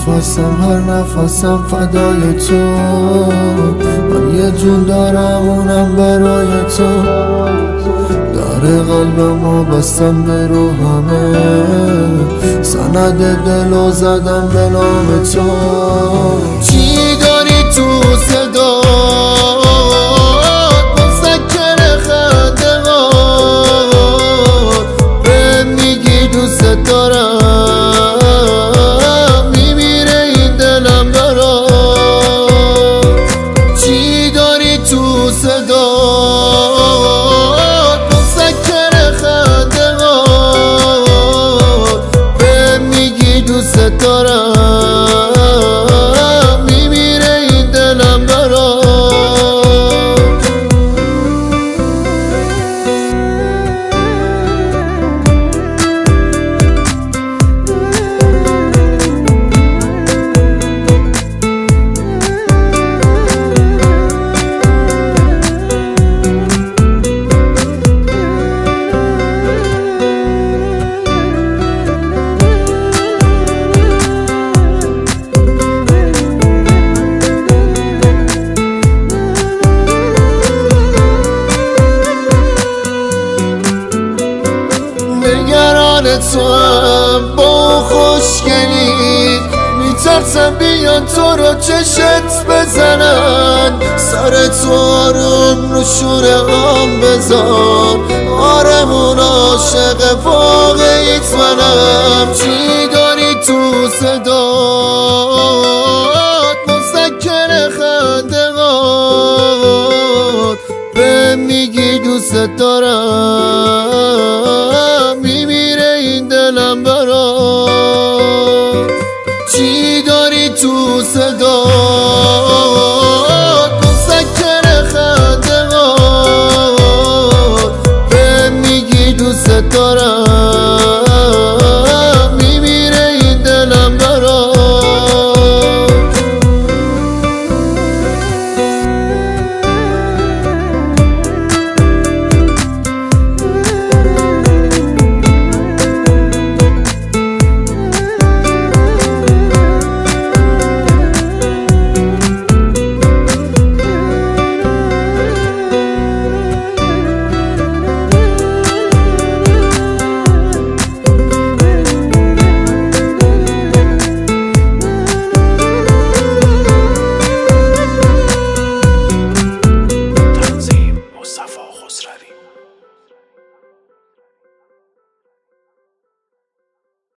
نفسم هر نفسم فدای تو، من یه جون دارم اونم برای تو. در قلبمو بستم به روحمه، سند دلو زدم به نام تو. چی داری تو صدا مسکر خنده هات، به میگی دوست دارم میمیره این دلم برات. چی داری تو صدا مسکر خنده هات، به میگی دوست دارم میمیره این دلم برات. نگران تو هم با خوشگلی، میترسم بیان تو رو چشت بزنن. سر تو آروم رو شونه هم بذار، آرمون عاشق واقعیت منم. چی داری تو صدات مسکر خنده هات، به میگی دوست دارم میمیره این دلم برات. چی داری تو صدات